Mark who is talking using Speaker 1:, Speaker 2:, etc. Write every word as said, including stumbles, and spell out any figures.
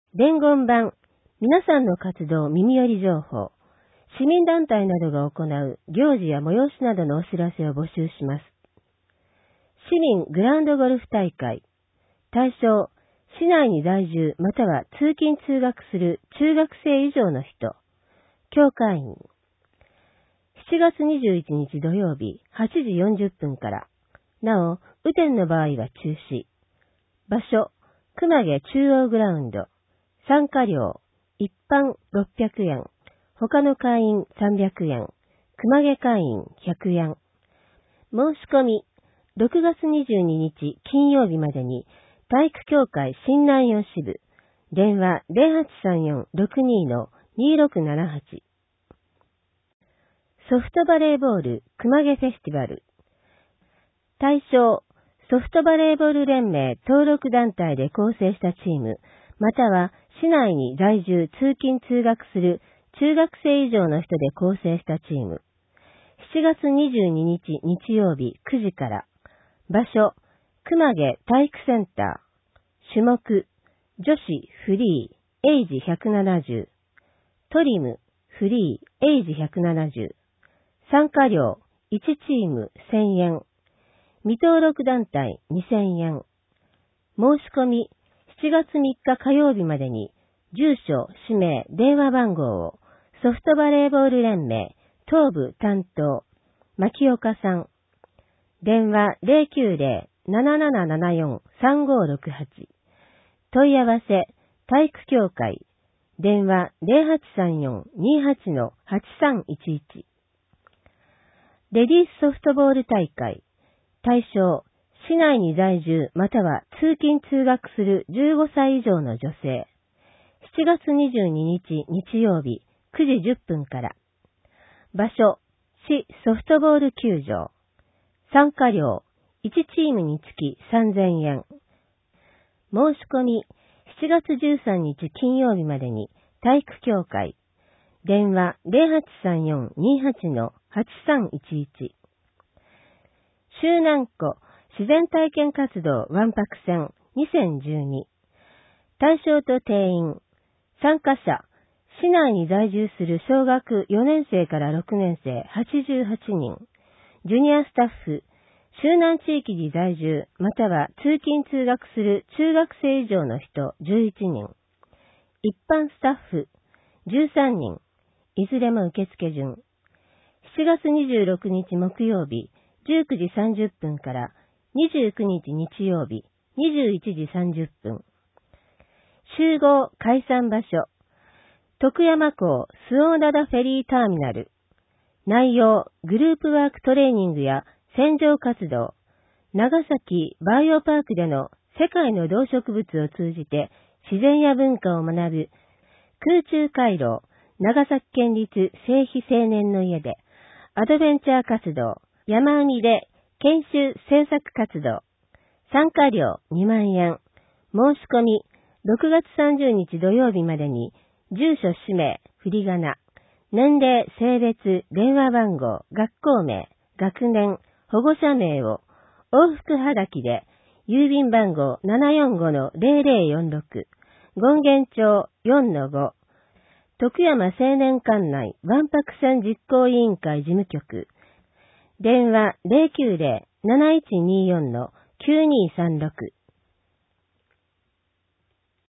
Speaker 1: 伝言版、皆さんの活動耳寄り情報、市民団体などが行う行事や催しなどのお知らせを募集します。市民グランドゴルフ大会、対象、市内に在住または通勤通学する中学生以上の人、教会員。しちがつにじゅういちにち土曜日はちじよんじゅっぷんから、なお、雨天の場合は中止。場所、熊毛中央グラウンド。参加料、一般ろっぴゃくえん、他の会員さんびゃくえん、熊毛会員ひゃくえん。申し込み、ろくがつにじゅうににち金曜日までに、体育協会新南陽支部、電話 ゼロはちさんよん ろくに にろくななはち。ソフトバレーボール熊毛フェスティバル。対象、ソフトバレーボール連盟登録団体で構成したチーム、または市内に在住通勤通学する中学生以上の人で構成したチーム。しちがつにじゅうににち日曜日くじから。場所、熊毛体育センター。種目、女子フリー、エイジひゃくななじゅう。トリム、フリー、エイジひゃくななじゅう。参加料、いちチームせんえん。未登録団体にせんえん。申し込み、しちがつみっか火曜日までに、住所、氏名、電話番号を、ソフトバレーボール連盟、東部担当、牧岡さん。電話 ゼロきゅうゼロ なななななよん さんごろくはち。問い合わせ、体育協会。電話 ゼロはちさんよん にはち はちさんいちいち。レディースソフトボール大会。対象、市内に在住または通勤通学するじゅうごさい以上の女性。しちがつにじゅうににち日曜日くじじゅっぷんから。場所、市ソフトボール球場。参加料、いちチームにつきさんぜんえん。申し込み、しちがつじゅうさんにち金曜日までに体育協会。電話 ゼロはちさんよん にはち はちさんいちいち。周南湖自然体験活動わんぱく船にせんじゅうに。対象と定員。参加者、市内に在住する小学よねんせいからろくねんせいはちじゅうはちにん。ジュニアスタッフ、周南地域に在住または通勤通学する中学生以上の人じゅういちにん。一般スタッフ、じゅうさんにん。いずれも受付順。しちがつにじゅうろくにち木曜日、じゅうくじさんじゅっぷんからにじゅうくにち日曜日、にじゅういちじさんじゅっぷん。集合解散場所、徳山港周防灘フェリーターミナル。内容、グループワークトレーニングや船上活動、長崎バイオパークでの世界の動植物を通じて自然や文化を学ぶ空中回廊、長崎県立西非青年の家でアドベンチャー活動、山海で研修制作活動、参加料にまんえん、申し込みろくがつさんじゅうにち土曜日までに住所氏名、振り仮名、年齢、性別、電話番号、学校名、学年、保護者名を往復はがきで郵便番号 ななよんごのゼロゼロよんろく、権現町 よんのご、徳山青年館内万博船実行委員会事務局、電話 ゼロきゅうゼロ なないちによんのきゅうにさんろく。